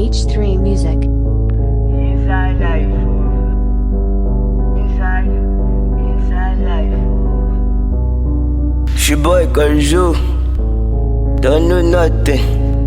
H3 Music. Inside life, inside life. She boy Karju, don't know nothing.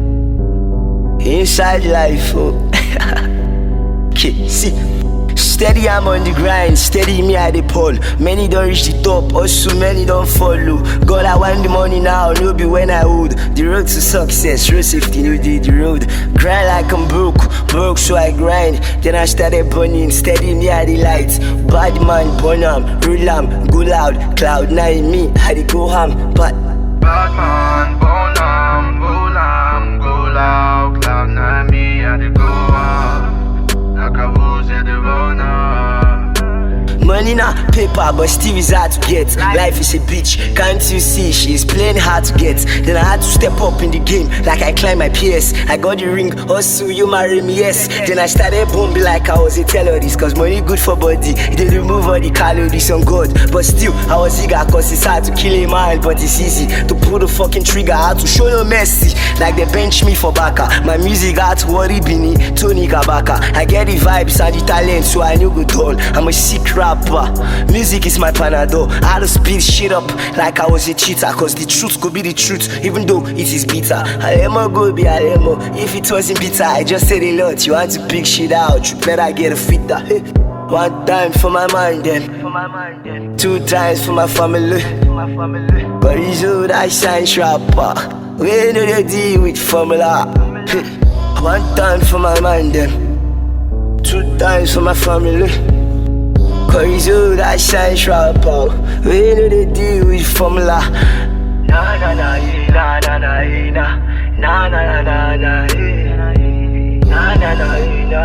Inside life, okay, see. Steady, I'm on the grind, steady me at the pole. Many don't reach the top, also many don't follow. God, I want the money now, no be when I would. The road to success, road safety, no did the road. Grind like I'm broke so I grind. Then I started burning, steady me at the lights. Bad man, burn am, roll am, go loud. Cloud 9 me, I dey go ham, but bad man, burn am, roll am, go loud. Cloud 9 me, I dey go ham. Like a rose at the runner. money na paper, but still is hard to get. Life is a bitch, can't you see? She's playing hard to get. Then I had to step up in the game, like I climbed my PS. I got the ring, hustle, you marry me, yes. Then I started bombing like I was a terrorist. Cause money good for body, it did remove all the calories on God. But still, I was eager cause it's hard to kill a man. But it's easy to pull the fucking trigger, I had to show no mercy. Like they bench me for Baka. My music had to worry Bini, Tony Kabaka. I get the vibes and the talent, so I knew good all. I'm a sick rapper. Music is my panadol. I had to speed shit up like I was a cheater. Cause the truth could be the truth, even though it is bitter. Alemo go be Alemo. If it wasn't bitter, I just said a lot. You want to pick shit out, you better get a fitter. One time for my mind, then 2 times for my family. But it's all that shine rapper. We know they deal with formula. 1 time for my mind, then 2 times for my family. Cause all that shine rapper. We know they deal with formula. Na na na na na na na na na na na na na na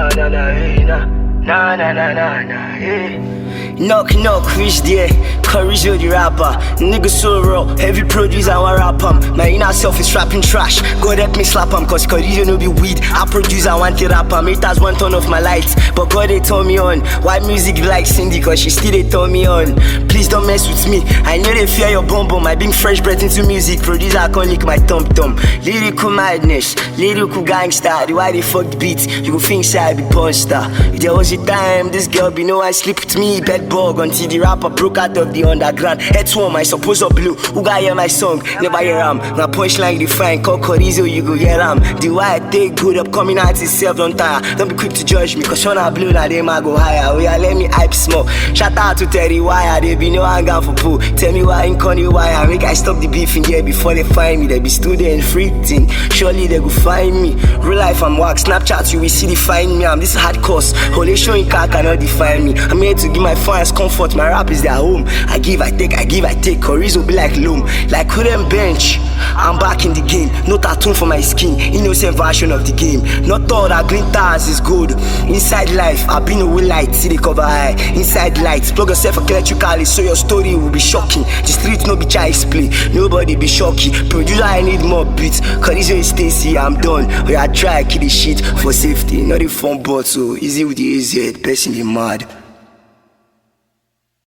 na na na. Knock knock, reach there. Courage the rapper. Nigga so raw, heavy produce I want rap 'em. My inner self is rapping trash. God help me slap 'em, cause you no be weed. I produce I want to rap 'em. Haters want turn off my lights, but God they turn me on. Why music be like Cindy, cause she still they turn me on. Please don't mess with me, I know they fear your bum bum. I bring fresh breath into music, producer I can't lick my thumb thumb. Lyrical madness, lyrical gangster. The why they fuck the beat, you go think say I be porn star. If there was a time, this girl be no one sleep with me, bed bug. Until the rapper broke out of the underground. Head swarm, I suppose up blue. Who got hear my song? Never hear am. My punchline define, call Corizo, you go hear am. The why I take good up coming out itself, don't tire. Don't be quick to judge me, cause when I blow, now them I go higher. Oh yeah, let me hype small. Shout out to Terry Wire, they be no hangout for pool. Tell me why in Connie Wire, make I stop the beef in here before they find me. They be student free thing, surely they go find me. Real life I'm wax, Snapchat you will see define me. I'm this hard course, holy showing car cannot define me. I'm here to give my fans comfort, my rap is their home. I give, I take, Corizo be like loam. Like couldn't bench, I'm back in the game. No tattoo for my skin, innocent version of the game. Not all that green tires is good. Inside life, I've been away light, see the cover high. Inside lights, plug yourself electrically so your story will be shocking. The street no be child's play, nobody be shocky. Producer I need more beats, Corizo is Stacy, I'm done. We I try kill the shit for safety, not a fun but so easy with the easy head, person be mad.